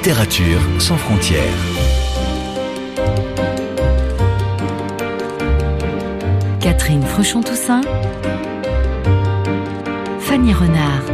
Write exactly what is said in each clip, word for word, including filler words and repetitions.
Littérature sans frontières. Catherine Fruchon-Toussaint, Fanny Renard.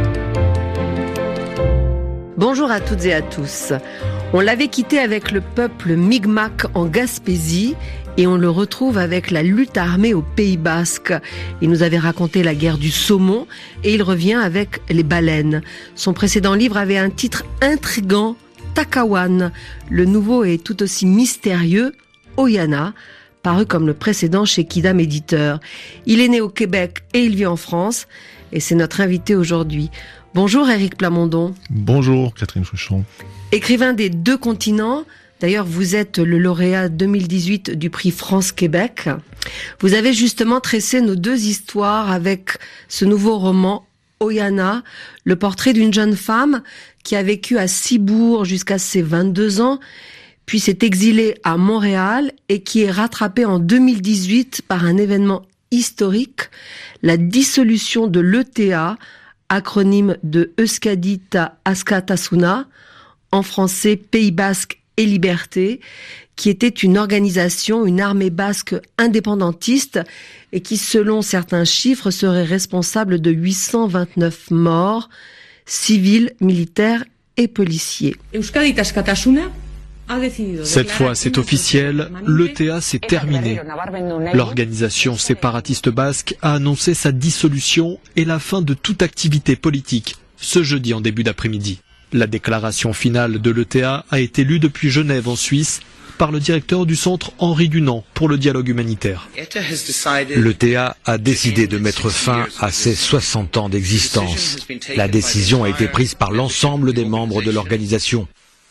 Bonjour à toutes et à tous. On l'avait quitté avec le peuple Mi'kmaq en Gaspésie et on le retrouve avec la lutte armée au Pays Basque. Il nous avait raconté la guerre du saumon et il revient avec les baleines. Son précédent livre avait un titre intrigant, Takawan. Le nouveau est tout aussi mystérieux, Oyana, paru comme le précédent chez Kidam Éditeur. Il est né au Québec et il vit en France et c'est notre invité aujourd'hui. Bonjour Éric Plamondon. Bonjour Catherine Fruchon. Écrivain des deux continents, d'ailleurs vous êtes le lauréat deux mille dix-huit du prix France-Québec. Vous avez justement tressé nos deux histoires avec ce nouveau roman Oyana, le portrait d'une jeune femme qui a vécu à Cibourg jusqu'à ses vingt-deux ans, puis s'est exilée à Montréal et qui est rattrapée en deux mille dix-huit par un événement historique, la dissolution de l'E T A, acronyme de Euskadita Askatasuna, en français Pays Basque et Liberté, qui était une organisation, une armée basque indépendantiste et qui, selon certains chiffres, serait responsable de huit cent vingt-neuf morts, civils, militaires et policiers. Euskadita Askatasuna. Cette fois, c'est officiel, l'E T A s'est terminé. L'organisation séparatiste basque a annoncé sa dissolution et la fin de toute activité politique, ce jeudi en début d'après-midi. La déclaration finale de l'E T A a été lue depuis Genève en Suisse par le directeur du centre Henri Dunant pour le dialogue humanitaire. L'E T A a décidé de mettre fin à ses soixante ans d'existence. La décision a été prise par l'ensemble des membres de l'organisation.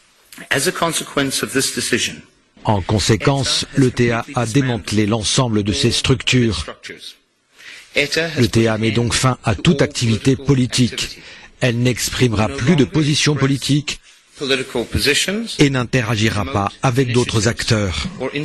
En conséquence, l'E T A a démantelé l'ensemble de ses structures. L'E T A met donc fin à toute activité politique. Elle n'exprimera plus de position politique et n'interagira pas avec d'autres acteurs.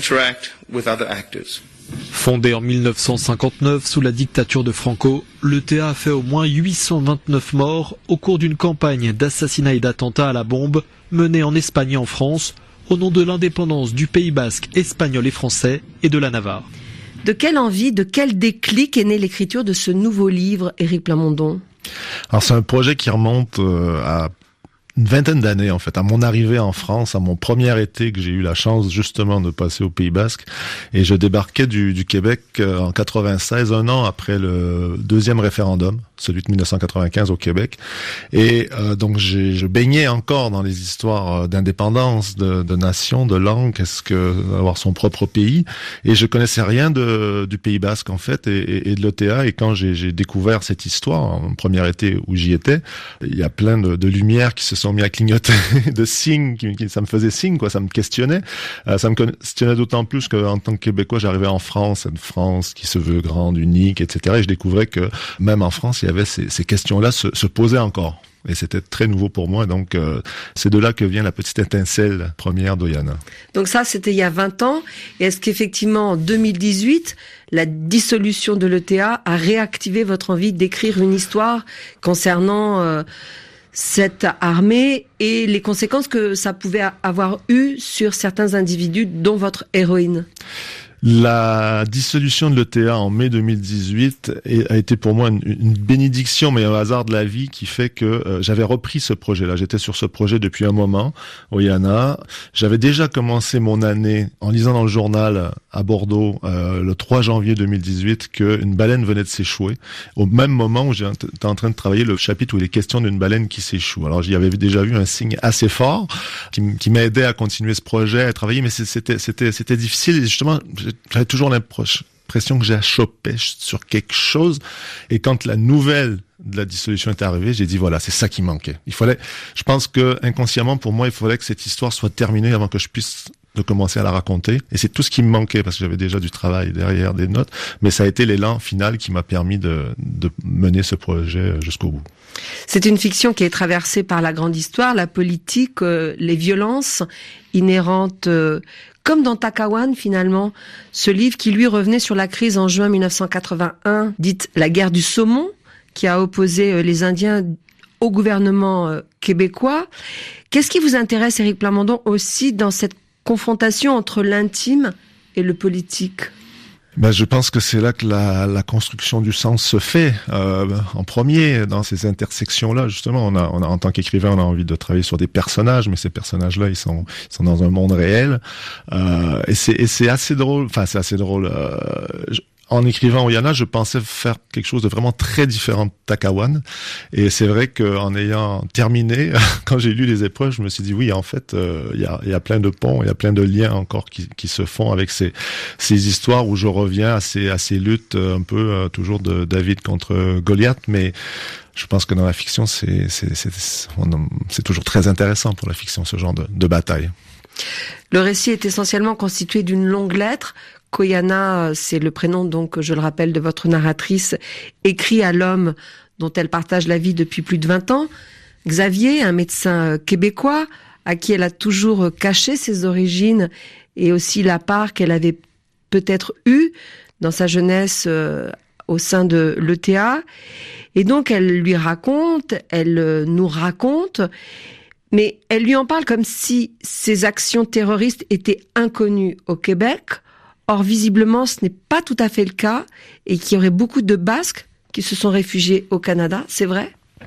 Fondé en mille neuf cent cinquante-neuf sous la dictature de Franco, l'E T A a fait au moins huit cent vingt-neuf morts au cours d'une campagne d'assassinats et d'attentats à la bombe menée en Espagne et en France au nom de l'indépendance du Pays Basque espagnol et français et de la Navarre. De quelle envie, de quel déclic est née l'écriture de ce nouveau livre, Éric Plamondon ? Alors c'est un projet qui remonte euh, à une vingtaine d'années en fait, à mon arrivée en France, à mon premier été que j'ai eu la chance justement de passer au Pays Basque, et je débarquais du, du Québec euh, en quatre-vingt-seize, un an après le deuxième référendum, celui de mille neuf cent quatre-vingt-quinze au Québec, et euh, donc j'ai, je baignais encore dans les histoires d'indépendance, de, de nation, de langue, qu'est-ce que avoir son propre pays, et je connaissais rien de, du Pays Basque en fait, et, et, et de l'E T A, et quand j'ai, j'ai découvert cette histoire, mon premier été où j'y étais, il y a plein de, de lumières qui se sont mis à clignoter, de signes, qui, qui, ça me faisait signe, quoi, ça me questionnait. Euh, ça me questionnait d'autant plus qu'en tant que Québécois, j'arrivais en France, cette France qui se veut grande, unique, et cetera. Et je découvrais que même en France, il y avait ces, ces questions-là se, se posaient encore. Et c'était très nouveau pour moi, donc euh, c'est de là que vient la petite étincelle première d'Oyana. Donc ça, c'était il y a vingt ans. Et est-ce qu'effectivement, en deux mille dix-huit, la dissolution de l'E T A a réactivé votre envie d'écrire une histoire concernant euh, cette armée et les conséquences que ça pouvait avoir eues sur certains individus, dont votre héroïne? La dissolution de l'E T A en mai deux mille dix-huit a été pour moi une, une bénédiction, mais un hasard de la vie qui fait que euh, j'avais repris ce projet-là. J'étais sur ce projet depuis un moment, Oyana. J'avais déjà commencé mon année en lisant dans le journal à Bordeaux euh, le trois janvier deux mille dix-huit qu'une baleine venait de s'échouer. Au même moment où j'étais en train de travailler le chapitre où il est question d'une baleine qui s'échoue. Alors j'y avais déjà vu un signe assez fort qui, qui m'aidait à continuer ce projet, à travailler, mais c'était c'était c'était difficile. Et justement, j'avais toujours l'impression que j'achoppais sur quelque chose. Et quand la nouvelle de la dissolution est arrivée, j'ai dit voilà, c'est ça qui manquait. Il fallait, je pense que inconsciemment pour moi, il fallait que cette histoire soit terminée avant que je puisse de commencer à la raconter. Et c'est tout ce qui me manquait parce que j'avais déjà du travail derrière, des notes. Mais ça a été l'élan final qui m'a permis de, de mener ce projet jusqu'au bout. C'est une fiction qui est traversée par la grande histoire, la politique, euh, les violences inhérentes, euh, comme dans Takawan finalement, ce livre qui lui revenait sur la crise en juin mille neuf cent quatre-vingt-un, dite la guerre du saumon, qui a opposé les Indiens au gouvernement euh, québécois. Qu'est-ce qui vous intéresse, Éric Plamondon, aussi dans cette confrontation entre l'intime et le politique ? Ben, je pense que c'est là que la, la construction du sens se fait euh, en premier, dans ces intersections-là. Justement, on a, on a en tant qu'écrivain, on a envie de travailler sur des personnages, mais ces personnages-là, ils sont, ils sont dans un monde réel. Euh, et c'est, et c'est assez drôle. Enfin, c'est assez drôle. Euh, je, En écrivant Oyana, je pensais faire quelque chose de vraiment très différent de Takawan. Et c'est vrai qu'en ayant terminé, quand j'ai lu les épreuves, je me suis dit oui, en fait, il euh, y, a, y a plein de ponts, il y a plein de liens encore qui, qui se font avec ces, ces histoires où je reviens à ces, à ces luttes un peu euh, toujours de David contre Goliath. Mais je pense que dans la fiction, c'est, c'est, c'est, c'est, c'est toujours très intéressant pour la fiction, ce genre de, de bataille. Le récit est essentiellement constitué d'une longue lettre. Koyana, c'est le prénom, donc, je le rappelle, de votre narratrice, écrit à l'homme dont elle partage la vie depuis plus de vingt ans. Xavier, un médecin québécois, à qui elle a toujours caché ses origines et aussi la part qu'elle avait peut-être eue dans sa jeunesse euh, au sein de l'E T A. Et donc, elle lui raconte, elle nous raconte, mais elle lui en parle comme si ces actions terroristes étaient inconnues au Québec. Or, visiblement, ce n'est pas tout à fait le cas et qu'il y aurait beaucoup de Basques qui se sont réfugiés au Canada, c'est vrai ?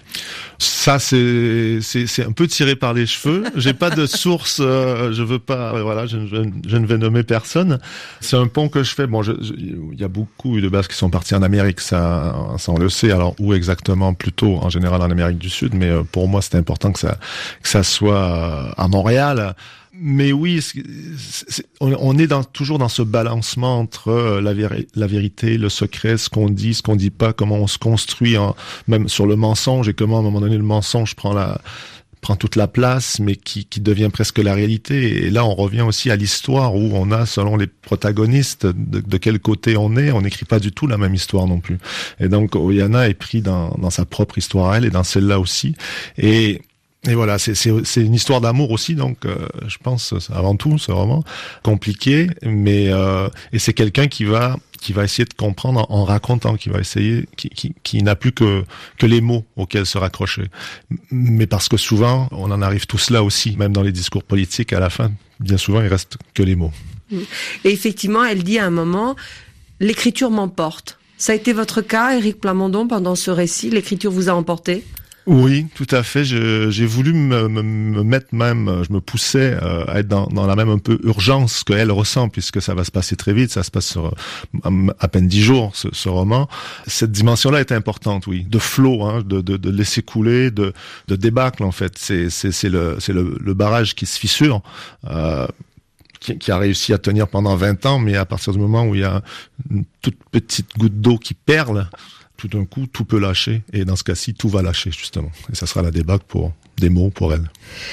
Ça, c'est, c'est, c'est un peu tiré par les cheveux. J'ai pas de source, euh, je veux pas, voilà, je, je, je ne vais nommer personne. C'est un pont que je fais. Bon, je, je, il y a beaucoup de Basques qui sont partis en Amérique, ça, ça on le sait. Alors, où exactement? Plutôt, en général, en Amérique du Sud. Mais euh, pour moi, c'est important que ça, que ça soit à Montréal. Mais oui, c'est, c'est, on est dans, toujours dans ce balancement entre la, véri- la vérité, le secret, ce qu'on dit, ce qu'on dit pas, comment on se construit, en, même sur le mensonge, et comment à un moment donné le mensonge prend la prend toute la place, mais qui, qui devient presque la réalité. Et là, on revient aussi à l'histoire où on a, selon les protagonistes, de, de quel côté on est. On n'écrit pas du tout la même histoire non plus. Et donc, Oyana est pris dans, dans sa propre histoire à elle et dans celle-là aussi. Et Et voilà, c'est, c'est, c'est une histoire d'amour aussi, donc euh, je pense avant tout, c'est vraiment compliqué, mais euh, et c'est quelqu'un qui va qui va essayer de comprendre en, en racontant, qui va essayer, qui, qui, qui n'a plus que que les mots auxquels se raccrocher, mais parce que souvent on en arrive tous là aussi, même dans les discours politiques, à la fin, bien souvent il reste que les mots. Et effectivement, elle dit à un moment, l'écriture m'emporte. Ça a été votre cas, Éric Plamondon, pendant ce récit, l'écriture vous a emporté ? Oui, tout à fait. Je, j'ai voulu me, me, me mettre même, je me poussais euh, à être dans, dans la même un peu urgence qu'elle ressent, puisque ça va se passer très vite. Ça se passe sur à peine dix jours, ce, ce roman. Cette dimension-là est importante, oui, de flow, hein, de, de, de laisser couler, de, de débâcle en fait. C'est, c'est, c'est le, c'est le, le barrage qui se fissure. Euh, Qui, qui a réussi à tenir pendant vingt ans, mais à partir du moment où il y a une toute petite goutte d'eau qui perle, tout d'un coup, tout peut lâcher. Et dans ce cas-ci, tout va lâcher, justement. Et ça sera la débâcle pour des mots pour elle.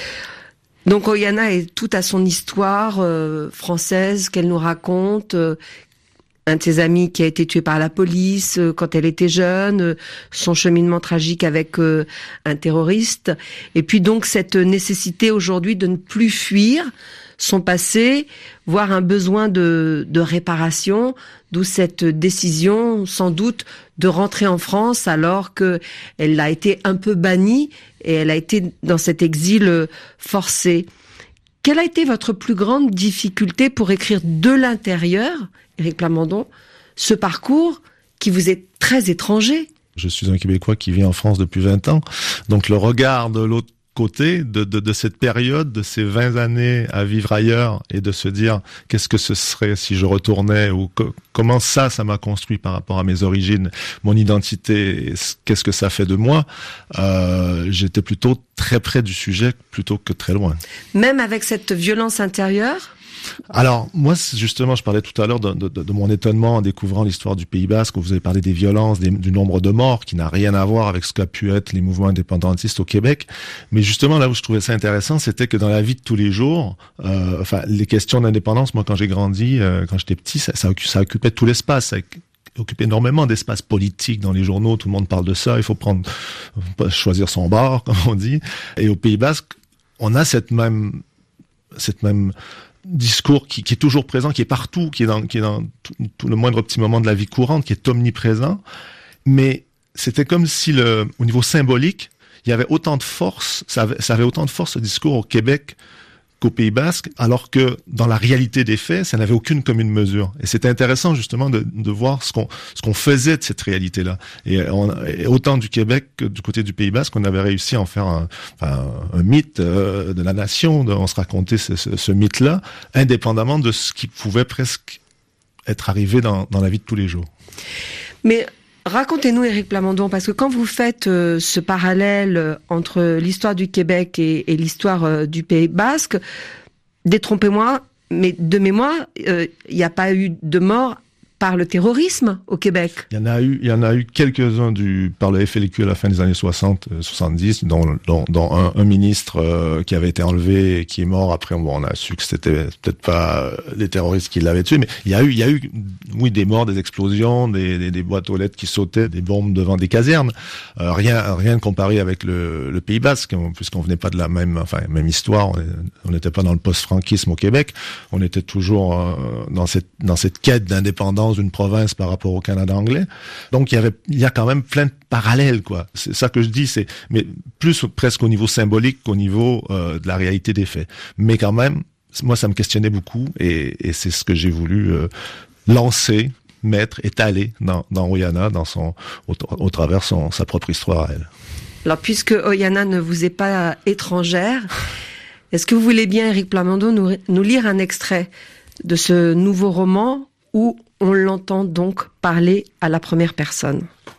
Donc, Oyana est tout à son histoire euh, française qu'elle nous raconte. Euh, un de ses amis qui a été tué par la police euh, quand elle était jeune, euh, son cheminement tragique avec euh, un terroriste. Et puis donc, cette nécessité aujourd'hui de ne plus fuir son passé, voire un besoin de, de réparation, d'où cette décision, sans doute, de rentrer en France alors que elle a été un peu bannie et elle a été dans cet exil forcé. Quelle a été votre plus grande difficulté pour écrire de l'intérieur, Éric Plamondon, ce parcours qui vous est très étranger? Je suis un Québécois qui vit en France depuis vingt ans, donc le regard de l'autre côté de, de, de cette période, de ces vingt années à vivre ailleurs et de se dire qu'est-ce que ce serait si je retournais ou co- comment ça, ça m'a construit par rapport à mes origines, mon identité, qu'est-ce que ça fait de moi, euh, j'étais plutôt très près du sujet plutôt que très loin. Même avec cette violence intérieure ? Alors, moi, justement, je parlais tout à l'heure de, de, de mon étonnement en découvrant l'histoire du Pays Basque, où vous avez parlé des violences, des, du nombre de morts, qui n'a rien à voir avec ce qu'a pu être les mouvements indépendantistes au Québec. Mais justement, là où je trouvais ça intéressant, c'était que dans la vie de tous les jours, euh, enfin, les questions d'indépendance, moi, quand j'ai grandi, euh, quand j'étais petit, ça, ça, ça occupait tout l'espace. Ça occupe énormément d'espace politique dans les journaux. Tout le monde parle de ça. Il faut prendre, faut choisir son bord, comme on dit. Et au Pays Basque, on a cette même, cette même discours qui, qui est toujours présent, qui est partout, qui est dans, qui est dans tout, tout le moindre petit moment de la vie courante, qui est omniprésent. Mais c'était comme si le, au niveau symbolique, il y avait autant de force, ça avait, ça avait autant de force ce discours au Québec qu'au Pays Basque, alors que dans la réalité des faits, ça n'avait aucune commune mesure. Et c'était intéressant justement de, de voir ce qu'on ce qu'on faisait de cette réalité-là. Et, on, et autant du Québec que du côté du Pays Basque, on avait réussi à en faire un, enfin, un mythe euh, de la nation. De, on se racontait ce, ce, ce mythe-là, indépendamment de ce qui pouvait presque être arrivé dans, dans la vie de tous les jours. Mais racontez-nous, Éric Plamondon, parce que quand vous faites euh, ce parallèle entre l'histoire du Québec et, et l'histoire euh, du Pays Basque, détrompez-moi, mais de mémoire, il euh, n'y a pas eu de mort par le terrorisme au Québec. Il y en a eu, il y en a eu quelques-uns du, par le F L Q à la fin des années soixante, soixante-dix, dont, dont, dont un, un ministre euh, qui avait été enlevé et qui est mort. Après, bon, on a su que c'était peut-être pas les terroristes qui l'avaient tué, mais il y a eu, il y a eu, oui, des morts, des explosions, des, des, des boîtes aux lettres qui sautaient, des bombes devant des casernes. Euh, rien, rien de comparé avec le, le Pays Basque, puisqu'on venait pas de la même, enfin, même histoire. On n'était pas dans le post-franquisme au Québec. On était toujours euh, dans cette, dans cette quête d'indépendance d'une province par rapport au Canada anglais. Donc il y avait, il y a quand même plein de parallèles, quoi. C'est ça que je dis, c'est, mais plus presque au niveau symbolique qu'au niveau euh, de la réalité des faits. Mais quand même, moi ça me questionnait beaucoup et, et c'est ce que j'ai voulu euh, lancer, mettre, étaler dans, dans Oyana, dans son, au, au travers son, sa propre histoire à elle. Alors puisque Oyana ne vous est pas étrangère, est-ce que vous voulez bien, Éric Plamondon, nous, nous lire un extrait de ce nouveau roman où on l'entend donc parler à la première personne?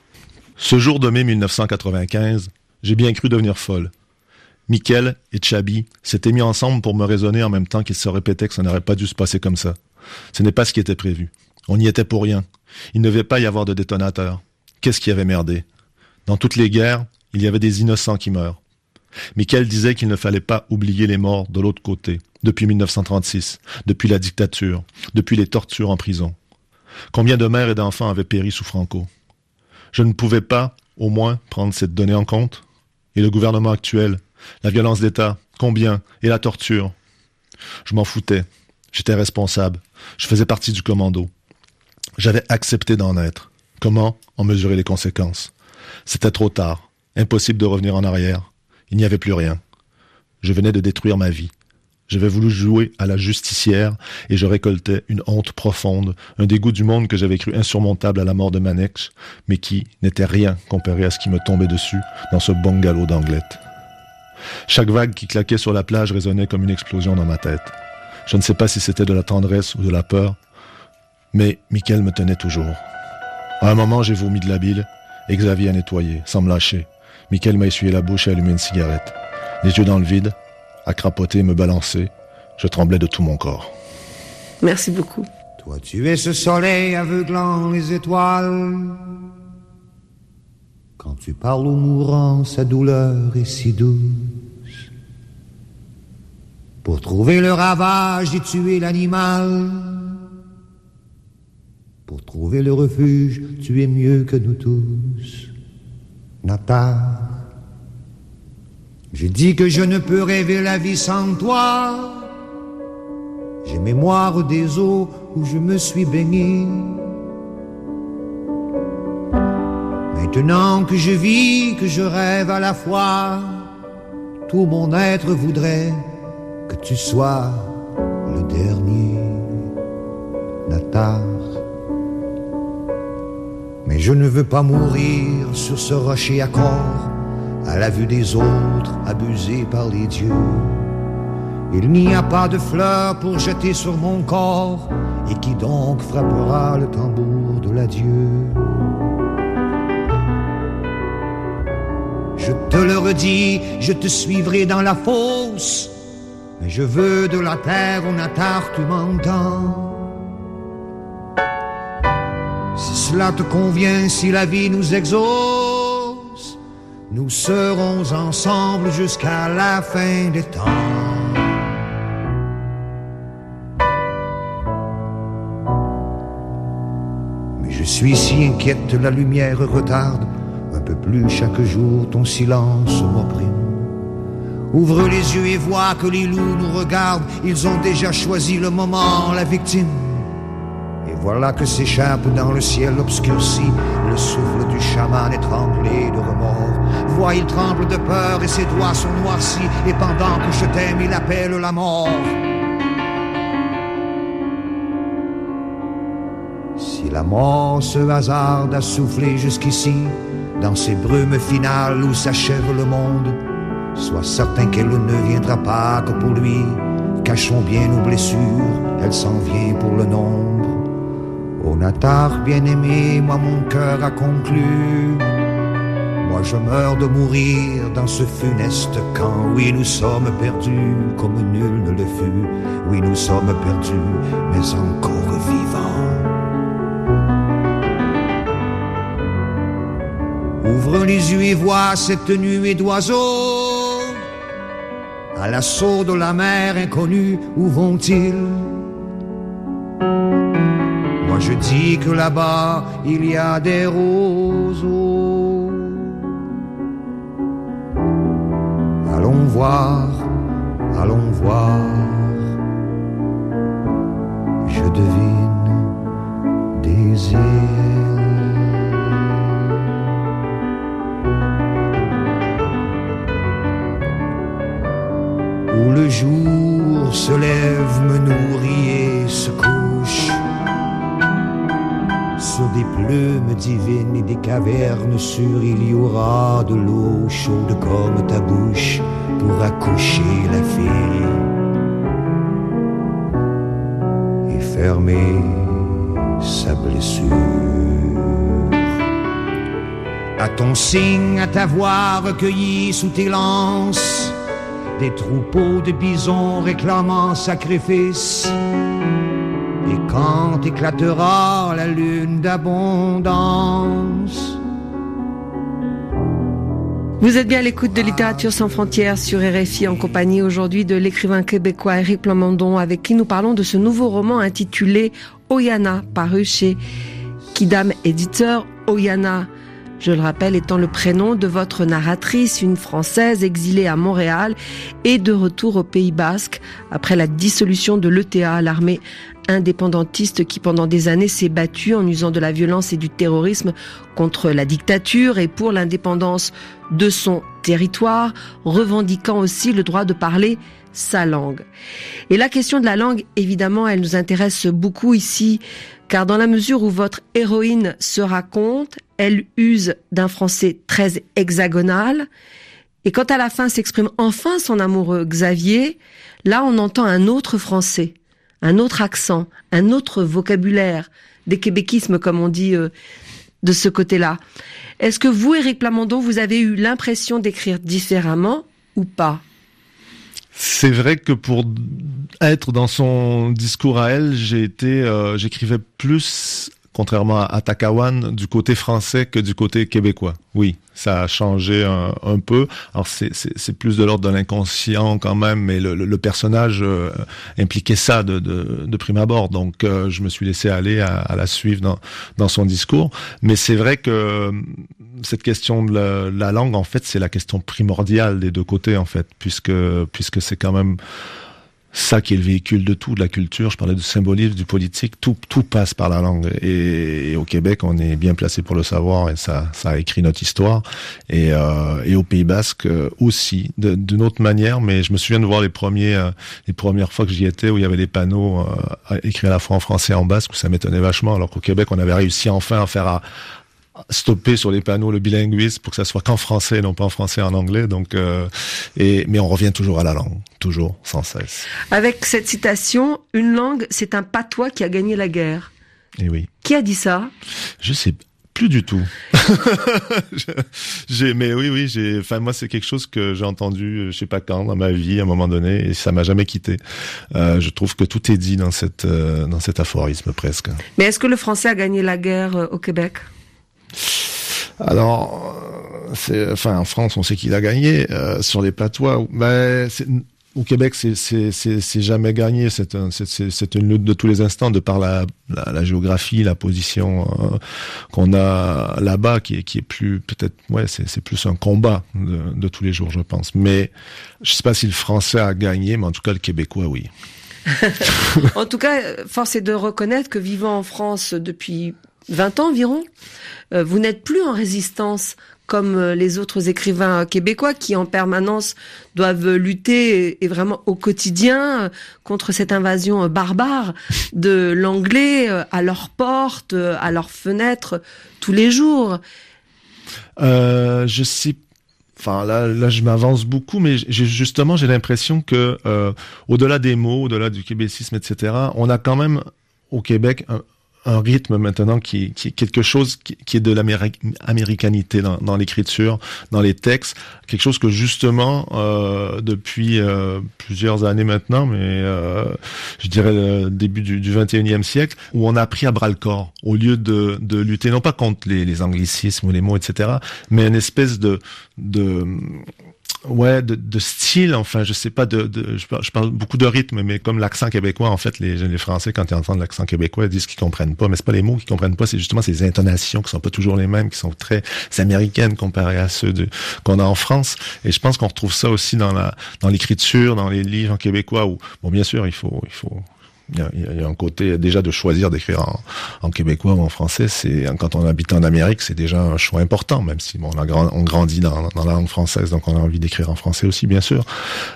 Ce jour de mai mille neuf cent quatre-vingt-quinze, j'ai bien cru devenir folle. Michael et Chabi s'étaient mis ensemble pour me raisonner en même temps qu'ils se répétaient que ça n'aurait pas dû se passer comme ça. Ce n'est pas ce qui était prévu. On n'y était pour rien. Il ne devait pas y avoir de détonateur. Qu'est-ce qui avait merdé? Dans toutes les guerres, il y avait des innocents qui meurent. Michael disait qu'il ne fallait pas oublier les morts de l'autre côté, depuis mille neuf cent trente-six, depuis la dictature, depuis les tortures en prison. Combien de mères et d'enfants avaient péri sous Franco? Je ne pouvais pas, au moins, prendre cette donnée en compte? Et le gouvernement actuel, la violence d'État, combien? Et la torture? Je m'en foutais. J'étais responsable. Je faisais partie du commando. J'avais accepté d'en être. Comment en mesurer les conséquences? C'était trop tard. Impossible de revenir en arrière. Il n'y avait plus rien. Je venais de détruire ma vie. J'avais voulu jouer à la justicière et je récoltais une honte profonde, un dégoût du monde que j'avais cru insurmontable à la mort de Manex, mais qui n'était rien comparé à ce qui me tombait dessus dans ce bungalow d'Anglette. Chaque vague qui claquait sur la plage résonnait comme une explosion dans ma tête. Je ne sais pas si c'était de la tendresse ou de la peur, mais Michael me tenait toujours. À un moment, j'ai vomi de la bile et Xavier a nettoyé, sans me lâcher. Michael m'a essuyé la bouche et allumé une cigarette. Les yeux dans le vide, à crapoter et me balancer. Je tremblais de tout mon corps. Merci beaucoup. Toi, tu es ce soleil aveuglant les étoiles. Quand tu parles aux mourants, sa douleur est si douce. Pour trouver le ravage et tuer l'animal. Pour trouver le refuge, tu es mieux que nous tous. Nata. J'ai dit que je ne peux rêver la vie sans toi. J'ai mémoire des eaux où je me suis baigné. Maintenant que je vis, que je rêve à la fois, tout mon être voudrait que tu sois le dernier. Natar. Mais je ne veux pas mourir sur ce rocher à corps, à la vue des autres abusés par les dieux. Il n'y a pas de fleurs pour jeter sur mon corps, et qui donc frappera le tambour de l'adieu? Je te le redis, je te suivrai dans la fosse, mais je veux de la terre où Natar, tu m'entends. Si cela te convient, si la vie nous exauce, nous serons ensemble jusqu'à la fin des temps. Mais je suis si inquiète, la lumière retarde un peu plus chaque jour, ton silence m'opprime. Ouvre les yeux et vois que les loups nous regardent, ils ont déjà choisi le moment, la victime. Et voilà que s'échappe dans le ciel obscurci le souffle du chaman étranglé de remords. Vois, il tremble de peur et ses doigts sont noircis. Et pendant que je t'aime, il appelle la mort. Si la mort se hasarde à souffler jusqu'ici, dans ces brumes finales où s'achève le monde, sois certain qu'elle ne viendra pas que pour lui. Cachons bien nos blessures, elle s'en vient pour le nombre. Ô Natar bien-aimé, moi mon cœur a conclu. Moi je meurs de mourir dans ce funeste camp. Oui, nous sommes perdus comme nul ne le fut. Oui, nous sommes perdus, mais encore vivants. Ouvre les yeux et vois cette nuée d'oiseaux. À l'assaut de la mer inconnue, où vont-ils? Moi je dis que là-bas, il y a des roseaux. Allons voir, allons voir. Je devine des îles. Où le jour se lève, me nourrit et se couche sur des plumes divines et des cavernes sûres. Il y aura de l'eau chaude comme ta bouche pour accoucher la fille et fermer sa blessure. À ton signe, à t'avoir recueilli sous tes lances, des troupeaux de bisons réclamant sacrifice. Et quand éclatera la lune d'abondance. Vous êtes bien à l'écoute de Littérature sans frontières sur R F I en compagnie aujourd'hui de l'écrivain québécois Éric Plamondon, avec qui nous parlons de ce nouveau roman intitulé Oyana, paru chez Kidam Éditeur. Oyana, je le rappelle, étant le prénom de votre narratrice, une Française exilée à Montréal et de retour au Pays Basque après la dissolution de l'E T A, l'armée indépendantiste qui pendant des années s'est battue en usant de la violence et du terrorisme contre la dictature et pour l'indépendance de son territoire, revendiquant aussi le droit de parler sa langue. Et la question de la langue, évidemment, elle nous intéresse beaucoup ici, car dans la mesure où votre héroïne se raconte, elle use d'un français très hexagonal, et quand à la fin s'exprime enfin son amoureux Xavier, là on entend un autre français, un autre accent, un autre vocabulaire, des québéquismes comme on dit euh, de ce côté-là. Est-ce que vous, Éric Plamondon, vous avez eu l'impression d'écrire différemment ou pas ? C'est vrai que pour être dans son discours à elle, j'ai été, euh, j'écrivais plus, contrairement à Takawan, du côté français que du côté québécois. Oui, ça a changé un, un peu. Alors c'est, c'est, c'est plus de l'ordre de l'inconscient quand même, mais le, le, le personnage euh, impliquait ça de, de, de prime abord. Donc euh, je me suis laissé aller à, à la suivre dans, dans son discours. Mais c'est vrai que cette question de la, la langue, en fait, c'est la question primordiale des deux côtés, en fait, puisque puisque c'est quand même ça qui est le véhicule de tout, de la culture. Je parlais du symbolisme, du politique, tout tout passe par la langue. Et, et au Québec, on est bien placé pour le savoir, et ça ça a écrit notre histoire. Et euh, et au Pays Basque aussi, de, d'une autre manière. Mais je me souviens de voir les premiers euh, les premières fois que j'y étais, où il y avait les panneaux euh, écrits à la fois en français et en basque, où ça m'étonnait vachement. Alors qu'au Québec, on avait réussi enfin à faire à stopper sur les panneaux le bilinguisme pour que ça soit qu'en français et non pas en français et en anglais. Donc, euh, et mais on revient toujours à la langue, toujours, sans cesse. Avec cette citation, une langue, c'est un patois qui a gagné la guerre. Et oui. Qui a dit ça ? Je sais plus du tout. j'ai, mais oui, oui, j'ai. Enfin, moi, c'est quelque chose que j'ai entendu, je sais pas quand, dans ma vie, à un moment donné, et ça m'a jamais quitté. Euh, je trouve que tout est dit dans cette, euh, dans cet aphorisme presque. Mais est-ce que le français a gagné la guerre euh, au Québec ? Alors, c'est, enfin, en France, on sait qu'il a gagné euh, sur les patois. Mais c'est, au Québec, c'est, c'est, c'est, c'est jamais gagné. C'est, un, c'est, c'est, c'est une lutte de tous les instants, de par la, la, la géographie, la position euh, qu'on a là-bas, qui est, qui est plus, peut-être, ouais, c'est, c'est plus un combat de, de tous les jours, je pense. Mais je sais pas si le français a gagné, mais en tout cas, le québécois, oui. En tout cas, force est de reconnaître que vivant en France depuis vingt ans environ, euh, vous n'êtes plus en résistance comme les autres écrivains québécois qui en permanence doivent lutter et vraiment au quotidien contre cette invasion barbare de l'anglais à leurs portes, à leurs fenêtres tous les jours. Euh, je sais Enfin là, là, je m'avance beaucoup, mais j'ai, justement, j'ai l'impression que euh, au-delà des mots, au-delà du québécisme, et cetera, on a quand même au Québec un, un rythme maintenant qui, qui est quelque chose qui, qui est de l'américanité dans, dans l'écriture, dans les textes, quelque chose que justement euh, depuis euh, plusieurs années maintenant, mais euh, je dirais le début du, du vingt et unième siècle, où on a pris à bras le corps au lieu de, de lutter non pas contre les, les anglicismes ou les mots, et cetera, mais une espèce de de ouais de, de style, enfin je sais pas de, de je, parle, je parle beaucoup de rythme, mais comme l'accent québécois, en fait les les Français quand ils entendent l'accent québécois ils disent qu'ils comprennent pas, mais c'est pas les mots qu'ils comprennent pas, c'est justement ces intonations qui sont pas toujours les mêmes, qui sont très américaines comparées à ceux de qu'on a en France. Et je pense qu'on retrouve ça aussi dans la dans l'écriture, dans les livres en québécois où bon bien sûr il faut il faut Il y, a, il y a un côté déjà de choisir d'écrire en, en québécois ou en français. C'est quand on habite en Amérique, c'est déjà un choix important, même si bon, on, a grand, on grandit dans, dans la langue française, donc on a envie d'écrire en français aussi, bien sûr.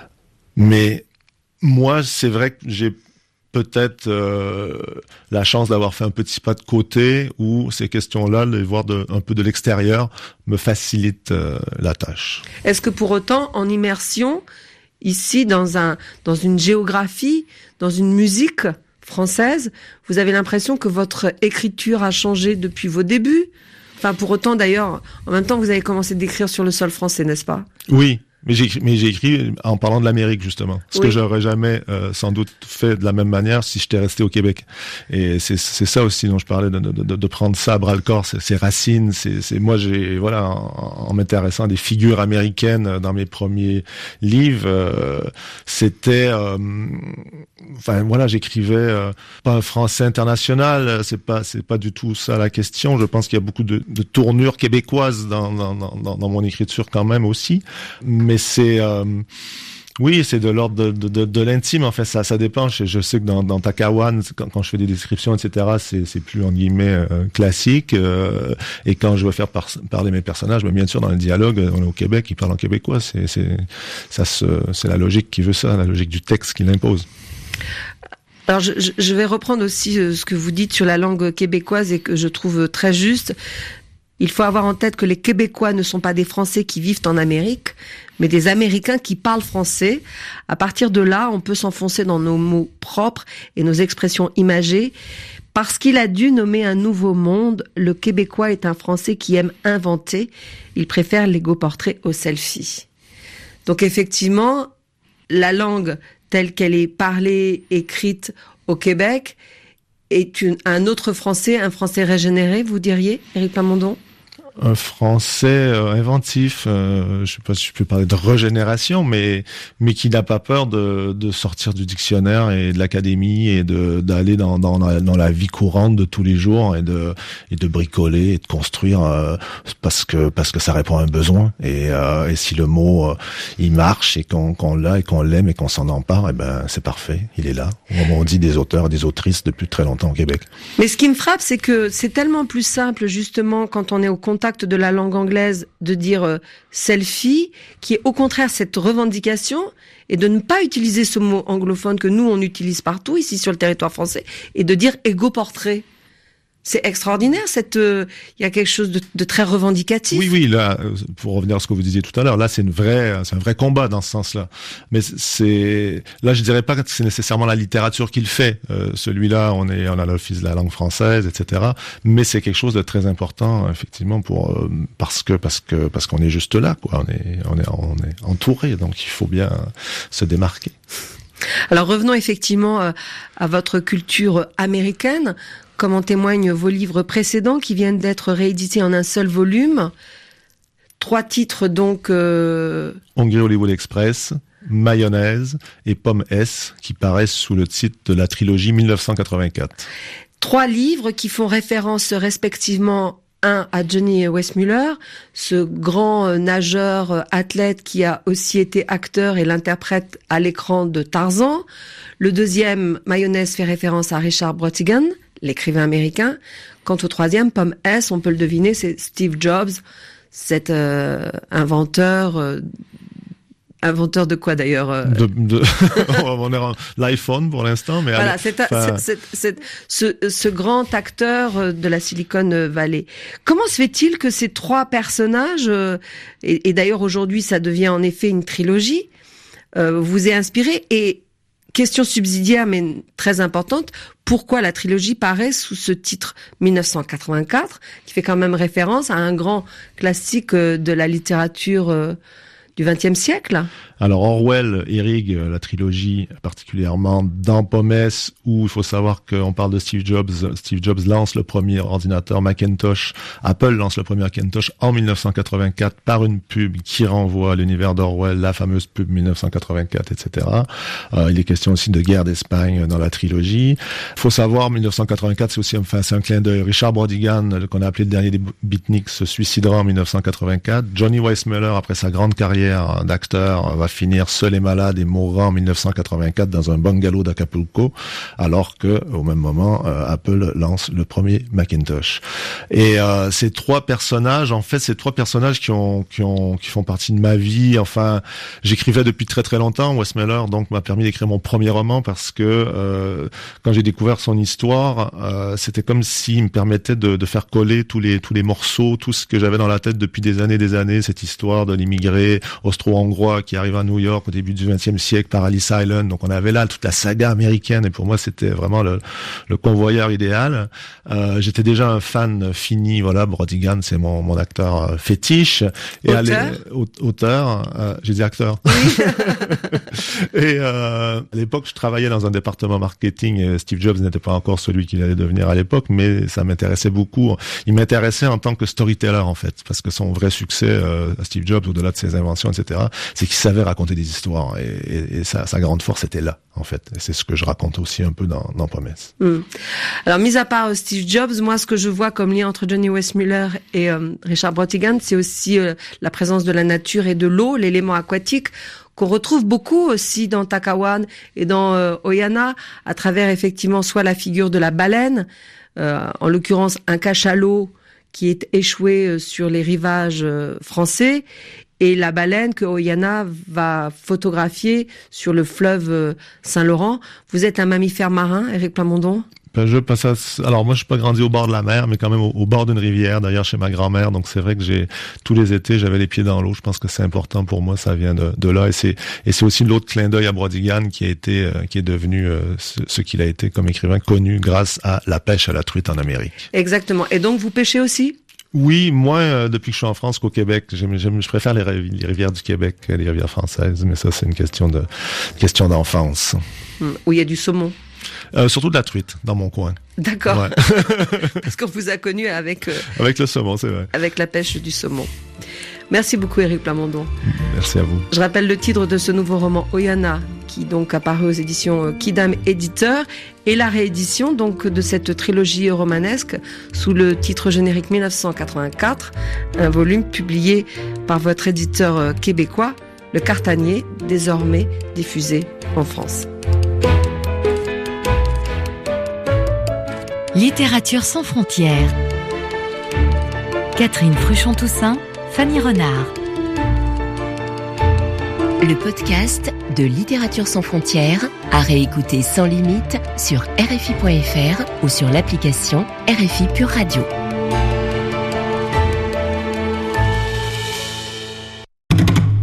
Mais moi, c'est vrai que j'ai peut-être euh, la chance d'avoir fait un petit pas de côté où ces questions-là, les voir de, un peu de l'extérieur, me facilitent euh, la tâche. Est-ce que pour autant, en immersion, ici, dans un dans une géographie, dans une musique française, vous avez l'impression que votre écriture a changé depuis vos débuts? Enfin, pour autant, d'ailleurs, en même temps, vous avez commencé d'écrire sur le sol français, n'est-ce pas? Oui. Mais j'ai écrit, mais j'ai écrit en parlant de l'Amérique, justement. Ce oui. que j'aurais jamais, euh, sans doute, fait de la même manière si j'étais resté au Québec. Et c'est, c'est ça aussi dont je parlais, de, de, de prendre ça à bras le corps, c'est, c'est racines, c'est, c'est, moi j'ai, voilà, en, en m'intéressant à des figures américaines dans mes premiers livres, euh, c'était, euh, enfin, voilà, j'écrivais, euh, pas un français international, c'est pas, c'est pas du tout ça la question. Je pense qu'il y a beaucoup de, de tournures québécoises dans, dans, dans, dans mon écriture quand même aussi. Mais c'est euh, oui, c'est de l'ordre de, de, de, de l'intime. En fait, ça, ça dépend. Je, je sais que dans, dans Takawan, quand, quand je fais des descriptions, et cetera, c'est, c'est plus en guillemets euh, classique. Euh, et quand je veux faire par, parler mes personnages, mais bien sûr dans le dialogue, on est au Québec, ils parlent en québécois. C'est, c'est, ça, se, c'est la logique qui veut ça, la logique du texte qui l'impose. Alors, je, je vais reprendre aussi ce que vous dites sur la langue québécoise et que je trouve très juste. Il faut avoir en tête que les Québécois ne sont pas des Français qui vivent en Amérique, mais des Américains qui parlent français. À partir de là, on peut s'enfoncer dans nos mots propres et nos expressions imagées. Parce qu'il a dû nommer un nouveau monde, le Québécois est un Français qui aime inventer. Il préfère l'égo-portrait au selfie. Donc effectivement, la langue telle qu'elle est parlée, écrite au Québec, est une, un autre français, un français régénéré, vous diriez, Éric Plamondon? Un français euh, inventif, euh, je sais pas si je peux parler de régénération, mais mais qui n'a pas peur de de sortir du dictionnaire et de l'académie et de d'aller dans dans la, dans la vie courante de tous les jours et de et de bricoler et de construire euh, parce que parce que ça répond à un besoin et euh, et si le mot euh, il marche et qu'on qu'on l'a et qu'on l'aime et qu'on s'en empare, et ben c'est parfait, il est là. On dit des auteurs et des autrices depuis très longtemps au Québec. Mais ce qui me frappe, c'est que c'est tellement plus simple justement quand on est au contact de la langue anglaise de dire euh, selfie, qui est au contraire cette revendication, et de ne pas utiliser ce mot anglophone que nous on utilise partout ici sur le territoire français, et de dire égo-portrait. C'est extraordinaire, cette, euh, il y a quelque chose de, de très revendicatif. Oui, oui, là, pour revenir à ce que vous disiez tout à l'heure, là, c'est une vraie, c'est un vrai combat dans ce sens-là. Mais c'est, là, je dirais pas que c'est nécessairement la littérature qui le fait. Euh, celui-là, on est, on a l'Office de la langue française, et cetera. Mais c'est quelque chose de très important, effectivement, pour, euh, parce que, parce que, parce qu'on est juste là, quoi. On est, on est, on est entouré, donc il faut bien se démarquer. Alors revenons effectivement euh, à votre culture américaine, comme en témoignent vos livres précédents qui viennent d'être réédités en un seul volume. Trois titres donc... Euh... Hongrie Hollywood Express, Mayonnaise et Pomme S, qui paraissent sous le titre de la trilogie mille neuf cent quatre-vingt-quatre. Trois livres qui font référence respectivement un à Johnny Weissmuller, ce grand nageur athlète qui a aussi été acteur et l'interprète à l'écran de Tarzan. Le deuxième, Mayonnaise, fait référence à Richard Brautigan, l'écrivain américain. Quant au troisième, Pomme S, on peut le deviner, c'est Steve Jobs, cet euh, inventeur... Euh, Inventeur de quoi d'ailleurs euh... de, de... On est en l'iPhone pour l'instant, mais voilà, allez, c'est, enfin... c'est, c'est, c'est ce, ce grand acteur de la Silicon Valley. Comment se fait-il que ces trois personnages, euh, et, et d'ailleurs aujourd'hui ça devient en effet une trilogie, euh, vous aient inspiré? Et question subsidiaire mais très importante, pourquoi la trilogie paraît sous ce titre dix-neuf cent quatre-vingt-quatre, qui fait quand même référence à un grand classique de la littérature euh, du vingtième siècle? Alors Orwell irrigue la trilogie particulièrement dans Pomme S, où il faut savoir qu'on parle de Steve Jobs. Steve Jobs lance le premier ordinateur Macintosh. Apple lance le premier Macintosh en dix-neuf cent quatre-vingt-quatre par une pub qui renvoie à l'univers d'Orwell, la fameuse pub dix-neuf cent quatre-vingt-quatre, et cetera. Euh, il est question aussi de guerre d'Espagne dans la trilogie. Il faut savoir, dix-neuf cent quatre-vingt-quatre, c'est aussi enfin, c'est un clin d'œil. Richard Brautigan, qu'on a appelé le dernier des beatniks, se suicidera en dix-neuf cent quatre-vingt-quatre. Johnny Weissmuller, après sa grande carrière d'acteur, va finir seul et malade et mourra en dix-neuf cent quatre-vingt-quatre dans un bungalow d'Acapulco, alors que au même moment euh, Apple lance le premier Macintosh. Et euh, ces trois personnages, en fait, ces trois personnages qui ont qui ont qui font partie de ma vie. Enfin, j'écrivais depuis très très longtemps. Weissmuller donc m'a permis d'écrire mon premier roman parce que euh, quand j'ai découvert son histoire, euh, c'était comme s'il me permettait de, de faire coller tous les tous les morceaux, tout ce que j'avais dans la tête depuis des années, des années. Cette histoire de l'immigré austro-hongrois qui arrive à New York au début du vingtième siècle par Ellis Island. Donc on avait là toute la saga américaine et pour moi c'était vraiment le, le convoyeur idéal. Euh, j'étais déjà un fan fini. Voilà, Brautigan c'est mon, mon acteur fétiche. Et auteur. Allez, auteur. Euh, j'ai dit acteur. Oui. Et euh, à l'époque je travaillais dans un département marketing. Et Steve Jobs n'était pas encore celui qu'il allait devenir à l'époque, mais ça m'intéressait beaucoup. Il m'intéressait en tant que storyteller en fait, parce que son vrai succès euh, à Steve Jobs, au-delà de ses inventions, et cetera, c'est qu'il savait raconter des histoires et, et, et sa, sa grande force était là en fait. Et c'est ce que je raconte aussi un peu dans, dans Pomme S. Mmh. Alors, mis à part euh, Steve Jobs, moi, ce que je vois comme lien entre Johnny Weissmuller et euh, Richard Brautigan, c'est aussi euh, la présence de la nature et de l'eau, l'élément aquatique, qu'on retrouve beaucoup aussi dans Takawan et dans euh, Oyana, à travers effectivement soit la figure de la baleine, euh, en l'occurrence un cachalot qui est échoué sur les rivages euh, français, et la baleine que Oyana va photographier sur le fleuve Saint-Laurent. Vous êtes un mammifère marin, Éric Plamondon? Ben, je passe à... Alors moi je suis pas grandi au bord de la mer, mais quand même au, au bord d'une rivière, d'ailleurs chez ma grand-mère. Donc c'est vrai que j'ai tous les étés j'avais les pieds dans l'eau. Je pense que c'est important pour moi, ça vient de, de là. Et c'est et c'est aussi l'autre clin d'œil à Brautigan qui a été euh, qui est devenu euh, ce, ce qu'il a été comme écrivain, connu grâce à la pêche à la truite en Amérique. Exactement. Et donc vous pêchez aussi? Oui, moins euh, depuis que je suis en France qu'au Québec. J'aime, j'aime, je préfère les, les rivières du Québec que les rivières françaises, mais ça c'est une question de question d'enfance. Mmh, où il y a du saumon. Euh, surtout de la truite dans mon coin. D'accord. Ouais. Parce qu'on vous a connu avec euh, avec le saumon, c'est vrai. Avec la pêche du saumon. Merci beaucoup Éric Plamondon. Merci à vous. Je rappelle le titre de ce nouveau roman Oyana, qui donc apparaît aux éditions Kidam Éditeur, et la réédition donc de cette trilogie romanesque sous le titre générique dix-neuf cent quatre-vingt-quatre, un volume publié par votre éditeur québécois, Le Cartanier, désormais diffusé en France. Littérature sans frontières. Catherine Fruchon-Toussaint, Fanny Renard. Le podcast de Littérature sans frontières à réécouter sans limite sur R F I point F R ou sur l'application R F I Pure Radio.